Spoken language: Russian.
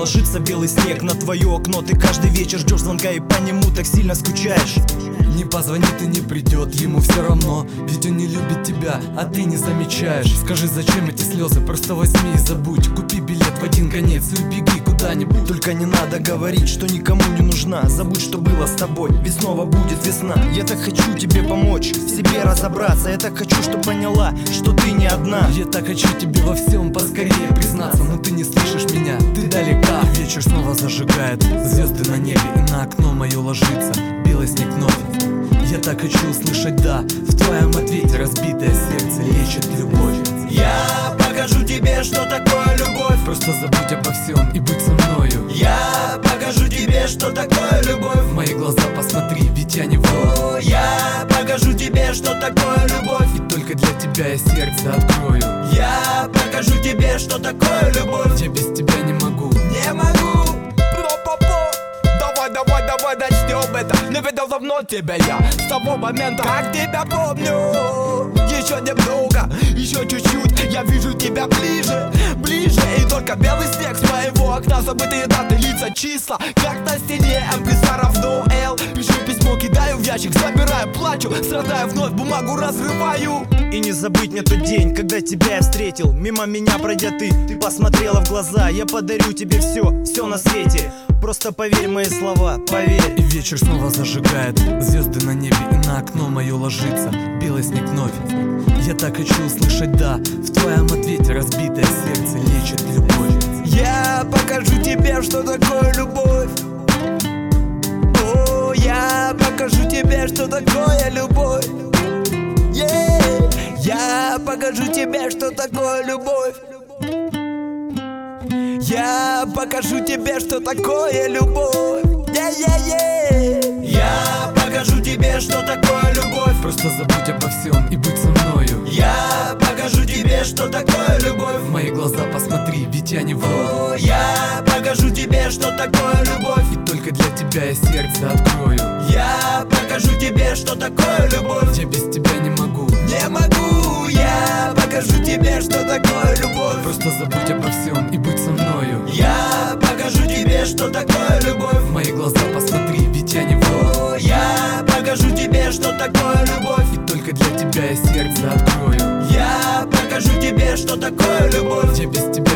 ложится белый снег на твое окно. Ты каждый вечер ждешь звонка и по нему так сильно скучаешь. Не позвонит и не придет, ему все равно, ведь он не любит тебя, а ты не замечаешь. Скажи, зачем эти слезы, просто возьми и забудь. Купи билет в один конец и убеги куда-нибудь. Только не надо говорить, что никому не нужна. Забудь, что было с тобой, ведь снова будет весна. Я так хочу тебе помочь, в себе разобраться. Я так хочу, чтобы поняла, что ты не одна. Я так хочу тебе во всем поскорее признаться, но ты не слышишь меня, ты далека. Вечер снова зажигает звезды на небе, и на окно мое ложится белый снег вновь. Я так хочу услышать «да» в твоем ответе. Разбитое сердце лечит любовь. Я покажу тебе, что такое любовь. Просто забудь обо всем и будь со мною. Я покажу тебе, что такое любовь. В мои глаза посмотри, ведь я не вру. Я покажу тебе, что такое любовь. И только для тебя я сердце открою. Я покажу тебе, что такое любовь. Я без тебя не могу. Не могу. Давай начнем это. Не видел давно тебя я, с того момента, как тебя помню. Еще немного, еще чуть-чуть, я вижу тебя ближе, ближе. И только белый снег с моего окна, забытые даты, лица, числа, как на стене. МПС равно L. Пишу письмо, кидаю в ящик, забираю, плачу, страдаю вновь, бумагу разрываю. И не забыть мне тот день, когда тебя я встретил. Мимо меня пройдя ты посмотрела в глаза. Я подарю тебе все на свете. Просто поверь в мои слова, поверь. И вечер снова зажигает звезды на небе, и на окно мое ложится белый снег вновь. Я так хочу услышать «да» в твоем ответе. Разбитое сердце лечит любовь. Я покажу тебе, что такое любовь. О, я покажу тебе, что такое любовь. Я покажу тебе, что такое любовь. Я покажу тебе, что такое любовь. Я покажу тебе, что такое любовь. Просто забудь обо всем и будь со мною. Я покажу тебе, что такое любовь. В мои глаза посмотри, ведь я не вру. Я покажу тебе, что такое любовь. И только для тебя я сердце открою. Я покажу тебе, что такое любовь. Я без тебя не могу. Не могу, я покажу тебе, что такое любовь. Просто забудь обо всем и будь со мною. Я покажу тебе, что такое любовь. В мои глаза посмотри, ведь я не вру. Я покажу тебе, что такое любовь. И только для тебя я сердце открою. Я покажу тебе, что такое любовь. Я без тебя